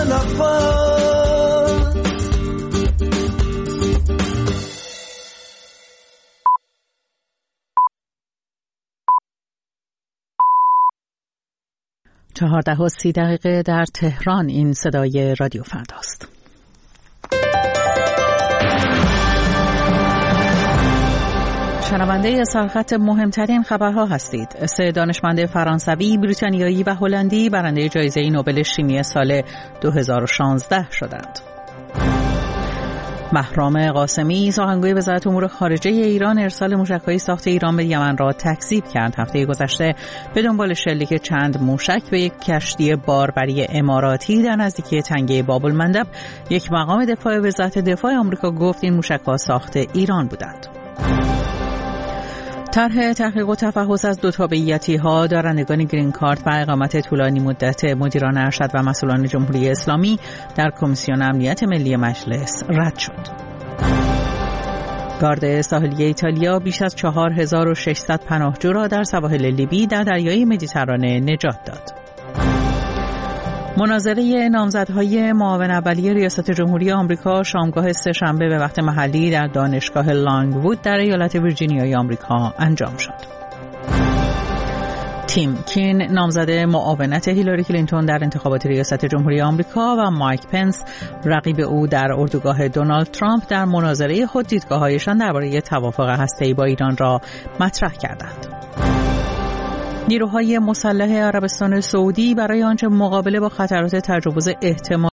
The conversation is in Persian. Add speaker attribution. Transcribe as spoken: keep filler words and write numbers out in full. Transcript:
Speaker 1: نفس.
Speaker 2: چهارده و سی دقیقه در تهران. این صدای رادیو فرداست. شنونده سرخط مهمترین خبرها هستید. سه دانشمند فرانسوی، بریتانیایی و هلندی برنده جایزه نوبل شیمی سال دو هزار و شانزده شدند. مهرام قاسمی، سخنگوی وزارت امور خارجه ایران، ارسال موشک‌های ساخت ایران به یمن را تکذیب کرد. هفته گذشته به دنبال شلیک چند موشک به یک کشتی باربری اماراتی در نزدیکی تنگه باب المندب، یک مقام دفاع وزارت دفاع آمریکا گفت این موشک‌ها ساخت ایران بودند. طرح تحقیق و تفحص از دو تابعیتی‌ها دارندگان گرین کارت و اقامت طولانی مدت مدیران ارشد و مسئولان جمهوری اسلامی در کمیسیون امنیت ملی مجلس رد شد. گارد ساحلی ایتالیا بیش از چهار هزار و ششصد پناهجو را در سواحل لیبی در دریای مدیترانه نجات داد. مناظره نامزدهای معاون اولیه ریاست جمهوری آمریکا شامگاه سه‌شنبه به وقت محلی در دانشگاه لانگوود در ایالت ویرجینیای آمریکا انجام شد. تیم کین، نامزد معاونت هیلاری کلینتون در انتخابات ریاست جمهوری آمریکا، و مایک پنس، رقیب او در اردوگاه دونالد ترامپ، در مناظره خود دیدگاه‌هایشان درباره توافق هسته‌ای با ایران را مطرح کردند. نیروهای مسلح عربستان سعودی برای آنچه مقابله با خطرات تجاوز احتمالی